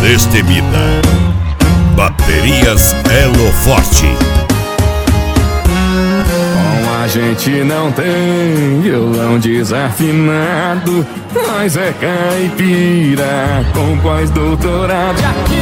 Destemida. Baterias Elo Forte. Com a gente não tem violão desafinado, nós é caipira com pós-doutorado.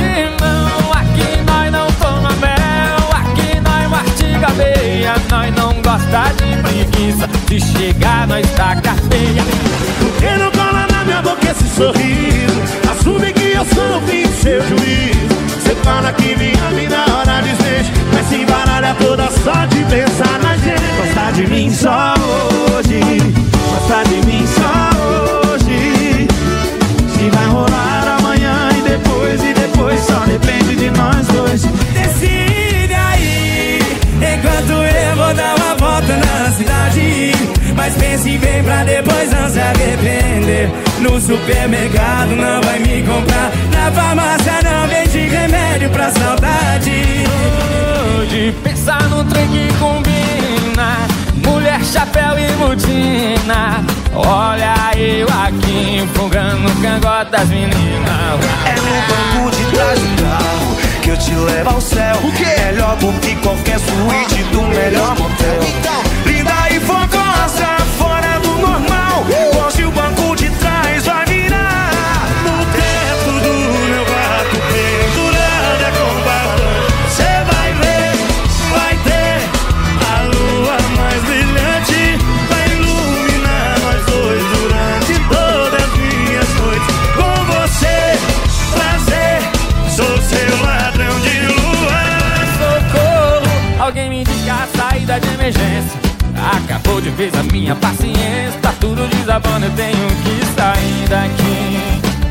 Aqui nós não toma mel, aqui nós mastiga aveia, nós não gosta de preguiça, se chegar nós taca feia. Por que não cola na minha boca esse sorriso? Assume que eu sou o fim do seu juízo. Você fala que me ama e na hora desmente, mas se embaralha toda só de pensar na gente. Gosta de mim só hoje, gosta de mim só hoje. Se vai rolar amanhã e depois só depende de nós dois. Decide aí, enquanto eu vou dar uma volta na cidade. Mas pense bem pra depois não se arrepender. No supermercado não vai me comprar, na farmácia não vende remédio pra saudade. De pensar no trem que combina, mulher, chapéu e botina. Olha eu aqui empolgando o cangote das meninas. É no banco de trás do carro que eu te levo ao céu. Melhor do que qualquer suíte do melhor motel. Linda e fogosa, fora do normal. Hoje o banco de trás vai virar No teto do meu quarto, pendurada com batom. Cê vai ver, vai ter a lua mais brilhante, vai iluminar nós dois durante todas as minhas noites. Com você, prazer, sou seu ladrão de lua. Socorro, alguém me diga a saída de emergência. Acabou de vez a minha paciência, tá tudo desabando, eu tenho que sair daqui.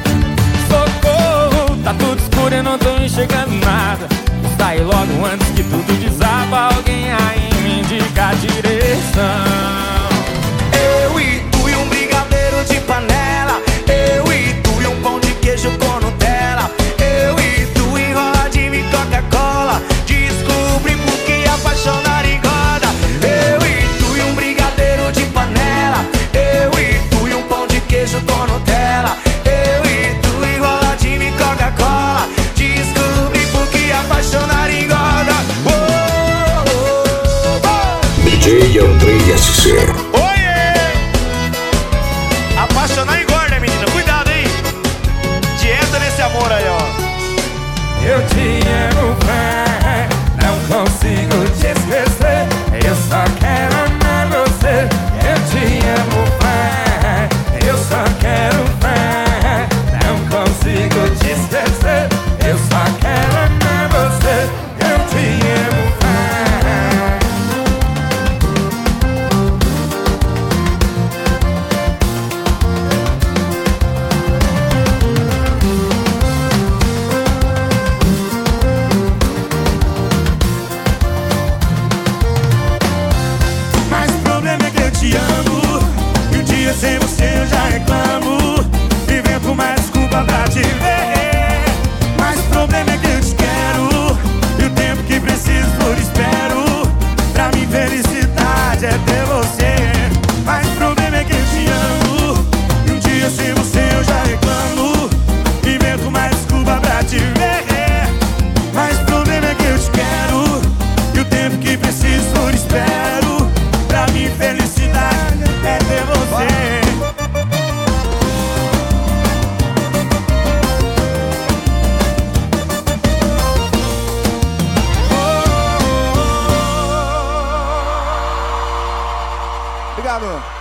Socorro, tá tudo escuro, eu não tô enxergando nada. Sai logo antes que tudo desaba, alguém aí me indica a direção. Eu e tu e um brigadeiro de panela. Eu e tu e um pão de queijo com Nutella. Eu e tu enroladinho e Coca-Cola. Descobri por que apaixonar engorda. Eu e tu e um brigadeiro de panela. Eu e tu e um pão de queijo com Nutella. Eu e tu enroladinho e Coca-Cola. Descobri por que apaixonar engorda. DJ Andrei SC. Oiê! Apaixonar engorda, menina. Cuidado, hein? Dieta nesse amor aí, ó. Eu te amo, fé, não consigo te esquecer. Eu só quero amar você. Eu te amo, fé, eu só quero fé, não consigo te esquecer. Eu só quero amar você. Eu te amo, fé. Mas o problema é que eu te amo, e um dia sem você eu já reclamo. Invento mais desculpa pra te ver. Mas o problema é que eu te quero, e o tempo que preciso por espero. Pra mim felicidade é ter você. Mas o problema é que eu te amo, e um dia sem você eu já reclamo. Invento mais desculpa pra te ver. Mas o problema é que eu te quero, e o tempo que preciso por espero. Pra mim felicidade é ter você. Obrigado.